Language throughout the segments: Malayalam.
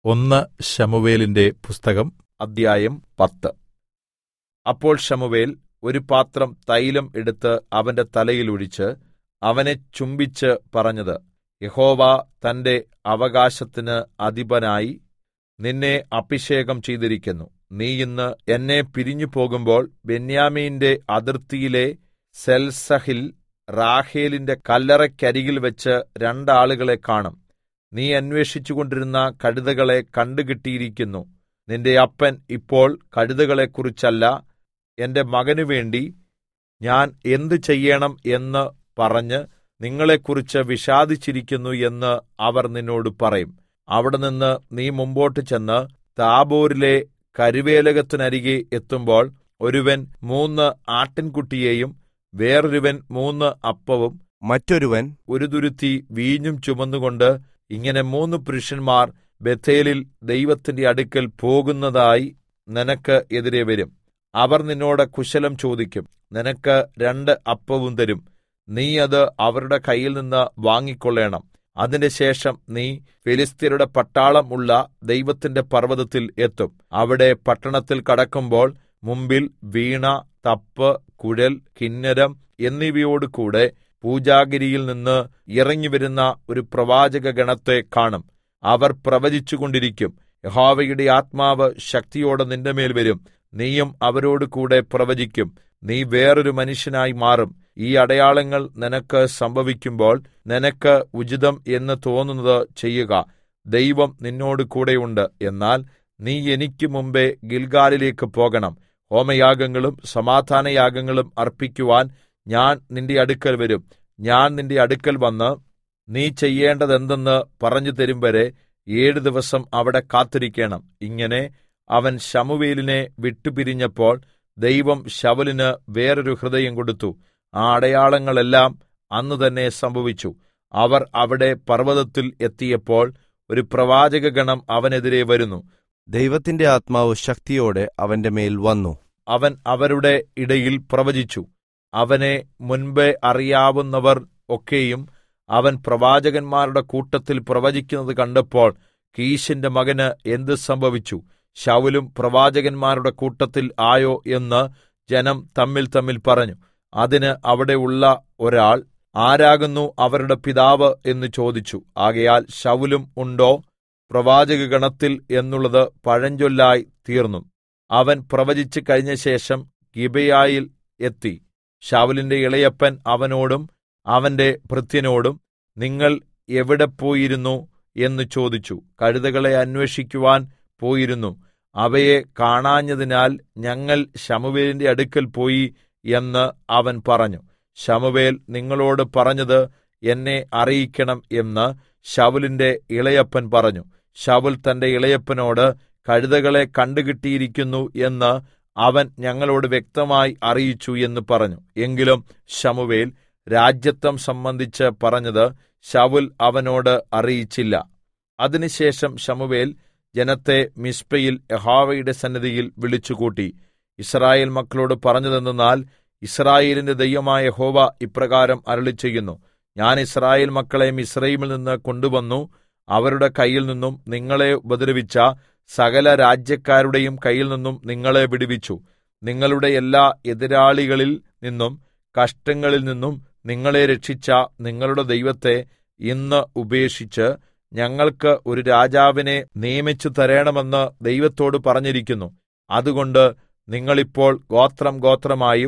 ഒന്ന് ശമൂവേലിന്റെ പുസ്തകം അദ്ധ്യായം 10. അപ്പോൾ ശമൂവേൽ ഒരു പാത്രം തൈലം എടുത്ത് അവന്റെ തലയിൽ ഒഴിച്ച് അവനെ ചുംബിച്ച് പറഞ്ഞത്, യഹോവ തന്റെ അവകാശത്തിന് അധിപനായി നിന്നെ അഭിഷേകം ചെയ്തിരിക്കുന്നു. നീ ഇന്ന് എന്നെ പിരിഞ്ഞു പോകുമ്പോൾ ബെന്യാമീന്റെ അതിർത്തിയിലെ സെൽസഹിൽ റാഹേലിന്റെ കല്ലറയ്ക്കരികിൽ വെച്ച് രണ്ടാളുകളെ കാണും. നീ അന്വേഷിച്ചുകൊണ്ടിരുന്ന കഴുതകളെ കണ്ടുകിട്ടിയിരിക്കുന്നു. നിന്റെ അപ്പൻ ഇപ്പോൾ കഴുതകളെക്കുറിച്ചല്ല, എന്റെ മകനുവേണ്ടി ഞാൻ എന്ത് ചെയ്യേണം എന്ന് പറഞ്ഞ് നിങ്ങളെക്കുറിച്ച് വിഷാദിച്ചിരിക്കുന്നു എന്ന് അവർ നിന്നോട് പറയും. അവിടെനിന്ന് നീ മുമ്പോട്ട് ചെന്ന് താബോരിലെ കരുവേലകത്തിനരികെ എത്തുമ്പോൾ ഒരുവൻ 3 ആട്ടിൻകുട്ടിയെയും വേറൊരുവൻ 3 അപ്പവും മറ്റൊരുവൻ ഒരു തുരുത്തി വീഞ്ഞും ചുമന്നുകൊണ്ട് ഇങ്ങനെ 3 പുരുഷന്മാർ ബേഥേലിൽ ദൈവത്തിന്റെ അടുക്കൽ പോകുന്നതായി നിനക്ക് എതിരെ വരും. അവർ നിന്നോട് കുശലം ചോദിക്കും. നിനക്ക് 2 അപ്പവും തരും. നീ അത് അവരുടെ കയ്യിൽ നിന്ന് വാങ്ങിക്കൊള്ളേണം. അതിന്റെ ശേഷം നീ ഫെലിസ്ത്യരുടെ പട്ടാളം ഉള്ള ദൈവത്തിന്റെ പർവ്വതത്തിൽ എത്തും. അവിടെ പട്ടണത്തിൽ കടക്കുമ്പോൾ മുമ്പിൽ വീണ, തപ്പ്, കുഴൽ, കിന്നരം എന്നിവയോടുകൂടെ പൂജാഗിരിയിൽ നിന്ന് ഇറങ്ങിവരുന്ന ഒരു പ്രവാചക ഗണത്തെ കാണും. അവർ പ്രവചിച്ചുകൊണ്ടിരിക്കും. യഹോവയുടെ ആത്മാവ് ശക്തിയോടെ നിന്റെ മേൽ വരും. നീയും അവരോട് കൂടെ പ്രവചിക്കും. നീ വേറൊരു മനുഷ്യനായി മാറും. ഈ അടയാളങ്ങൾ നിനക്ക് സംഭവിക്കുമ്പോൾ നിനക്ക് ഉചിതം എന്ന് തോന്നുന്നത് ചെയ്യുക. ദൈവം നിന്നോട് കൂടെയുണ്ട്. എന്നാൽ നീ എനിക്ക് മുമ്പേ ഗിൽഗാലിലേക്ക് പോകണം. ഹോമയാഗങ്ങളും സമാധാനയാഗങ്ങളും അർപ്പിക്കുവാൻ ഞാൻ നിന്റെ അടുക്കൽ വരും. ഞാൻ നിന്റെ അടുക്കൽ വന്ന് നീ ചെയ്യേണ്ടതെന്തെന്ന് പറഞ്ഞു തരും വരെ 7 ദിവസം അവിടെ കാത്തിരിക്കണം. ഇങ്ങനെ അവൻ ശമൂവേലിനെ വിട്ടുപിരിഞ്ഞപ്പോൾ ദൈവം ശൌലിന് വേറൊരു ഹൃദയം കൊടുത്തു. ആ അടയാളങ്ങളെല്ലാം അന്ന് തന്നെ സംഭവിച്ചു. അവർ അവിടെ പർവ്വതത്തിൽ എത്തിയപ്പോൾ ഒരു പ്രവാചക ഗണം അവനെതിരെ വരുന്നു. ദൈവത്തിന്റെ ആത്മാവ് ശക്തിയോടെ അവന്റെ മേൽ വന്നു. അവൻ അവരുടെ ഇടയിൽ പ്രവചിച്ചു. അവനെ മുൻപേ അറിയാവുന്നവർ ഒക്കെയും അവൻ പ്രവാചകന്മാരുടെ കൂട്ടത്തിൽ പ്രവചിക്കുന്നത് കണ്ടപ്പോൾ കീശിന്റെ മകന് എന്ത് സംഭവിച്ചു? ശൌലും പ്രവാചകന്മാരുടെ കൂട്ടത്തിൽ ആയോ എന്ന് ജനം തമ്മിൽ പറഞ്ഞു. അതിന് അവിടെ ഉള്ള ഒരാൾ, ആരാകുന്നു അവരുടെ പിതാവ് എന്ന് ചോദിച്ചു. ആകയാൽ ശൌലും ഉണ്ടോ പ്രവാചക ഗണത്തിൽ എന്നുള്ളത് പഴഞ്ചൊല്ലായി തീർന്നു. അവൻ പ്രവചിച്ചു കഴിഞ്ഞ ശേഷം ഗിബെയയിൽ എത്തി. ശൌലിന്റെ ഇളയപ്പൻ അവനോടും അവന്റെ ഭൃത്യനോടും, നിങ്ങൾ എവിടെ പോയിരുന്നു എന്ന് ചോദിച്ചു. കഴുതകളെ അന്വേഷിക്കുവാൻ പോയിരുന്നു. അവയെ കാണാഞ്ഞതിനാൽ ഞങ്ങൾ ശമൂവേലിന്റെ അടുക്കൽ പോയി എന്ന് അവൻ പറഞ്ഞു. ശമൂവേൽ നിങ്ങളോട് പറഞ്ഞത് എന്നെ അറിയിക്കണം എന്ന് ശൌലിന്റെ ഇളയപ്പൻ പറഞ്ഞു. ശൌൽ തന്റെ ഇളയപ്പനോട്, കഴുതകളെ കണ്ടുകിട്ടിയിരിക്കുന്നു എന്ന് അവൻ ഞങ്ങളോട് വ്യക്തമായി അറിയിച്ചു എന്ന് പറഞ്ഞു. എങ്കിലും ശമൂവേൽ രാജ്യത്വം സംബന്ധിച്ച് പറഞ്ഞത് ശൌൽ അവനോട് അറിയിച്ചില്ല. അതിനുശേഷം ശമൂവേൽ ജനത്തെ മിസ്പയിൽ യഹോവയുടെ സന്നിധിയിൽ വിളിച്ചുകൂട്ടി. യിസ്രായേൽ മക്കളോട് പറഞ്ഞതെന്തെന്നാൽ, യിസ്രായേലിന്റെ ദൈവമായ യഹോവ ഇപ്രകാരം അരുളിച്ചെയ്യുന്നു, ഞാൻ യിസ്രായേൽ മക്കളെ മിസ്രയീമിൽ നിന്ന് കൊണ്ടുവന്നു അവരുടെ കയ്യിൽ നിന്നും നിങ്ങളെ ഉപദ്രവിച്ച സകല രാജ്യക്കാരുടെയും കയ്യിൽ നിന്നും നിങ്ങളെ വിടുവിച്ചു. നിങ്ങളുടെ എല്ലാ എതിരാളികളിൽ നിന്നും കഷ്ടങ്ങളിൽ നിന്നും നിങ്ങളെ രക്ഷിച്ച നിങ്ങളുടെ ദൈവത്തെ ഇന്ന് ഉപേക്ഷിച്ച് ഞങ്ങൾക്ക് ഒരു രാജാവിനെ നിയമിച്ചു തരേണമെന്ന് ദൈവത്തോട് പറഞ്ഞിരിക്കുന്നു. അതുകൊണ്ട് നിങ്ങളിപ്പോൾ ഗോത്രം ഗോത്രമായും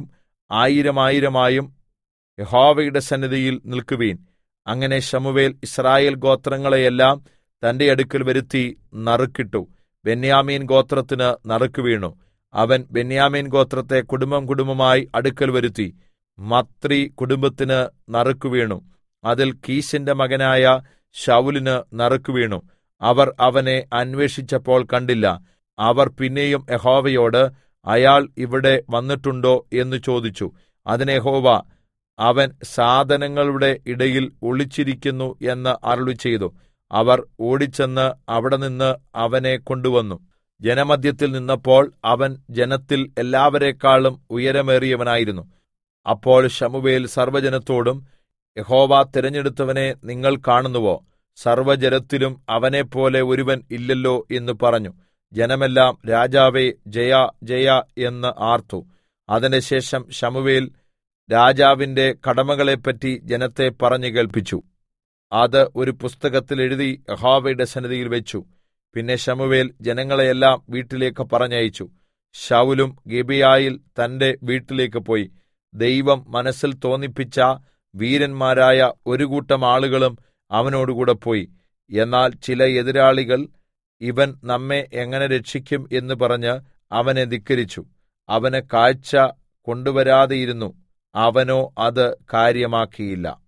1000 യഹോവയുടെ സന്നിധിയിൽ നിൽക്കുവീൻ. അങ്ങനെ ശമൂവേൽ ഇസ്രായേൽ ഗോത്രങ്ങളെയെല്ലാം തന്റെ അടുക്കൽ വരുത്തി നറുക്കിട്ടു. ബെന്യാമീൻ ഗോത്രത്തിന് നറുക്ക് വീണു. അവൻ ബെന്യാമീൻ ഗോത്രത്തെ കുടുംബമായി അടുക്കൽ വരുത്തി. മത്രി കുടുംബത്തിന് നറുക്ക് വീണു. അതിൽ കീശിന്റെ മകനായ ശൌലിന് നറുക്ക് വീണു. അവർ അവനെ അന്വേഷിച്ചപ്പോൾ കണ്ടില്ല. അവർ പിന്നെയും യഹോവയോട്, അയാൾ ഇവിടെ വന്നിട്ടുണ്ടോ എന്ന് ചോദിച്ചു. അതിന് യഹോവ, അവൻ സാധനങ്ങളുടെ ഇടയിൽ ഒളിച്ചിരിക്കുന്നു എന്ന് അരുളിച്ചെയ്തു. അവർ ഓടിച്ചെന്ന് അവിടെ നിന്ന് അവനെ കൊണ്ടുവന്നു. ജനമധ്യത്തിൽ നിന്നപ്പോൾ അവൻ ജനത്തിൽ എല്ലാവരെക്കാളും ഉയരമേറിയവനായിരുന്നു. അപ്പോൾ ശമൂവേൽ സർവ്വജനത്തോടും, യഹോവ തിരഞ്ഞെടുത്തവനെ നിങ്ങൾ കാണുന്നുവോ? സർവ്വജനത്തിലും അവനെപ്പോലെ ഒരുവൻ ഇല്ലല്ലോ എന്ന് പറഞ്ഞു. ജനമെല്ലാം രാജാവേ, ജയ ജയ എന്ന് ആർത്തു. അതിൻറെശേഷം ശമൂവേൽ രാജാവിന്റെ കടമകളെപ്പറ്റി ജനത്തെ പറഞ്ഞു കേൾപ്പിച്ചു. അത് ഒരു പുസ്തകത്തിൽ എഴുതി യഹോവയുടെ സന്നിധിയിൽ വെച്ചു. പിന്നെ ശമൂവേൽ ജനങ്ങളെയെല്ലാം വീട്ടിലേക്ക് പറഞ്ഞയച്ചു. ശൌലും ഗിബെയയിൽ തന്റെ വീട്ടിലേക്ക് പോയി. ദൈവം മനസ്സിൽ തോന്നിപ്പിച്ച വീരന്മാരായ ഒരു കൂട്ടം ആളുകളും അവനോടുകൂടെ പോയി. എന്നാൽ ചില എതിരാളികൾ ഇവൻ നമ്മെ എങ്ങനെ രക്ഷിക്കും എന്ന് പറഞ്ഞ് അവനെ ധിക്കരിച്ചു. അവന് കാഴ്ച കൊണ്ടുവരാതെയിരുന്നു. അവനോ അത് കാര്യമാക്കിയില്ല.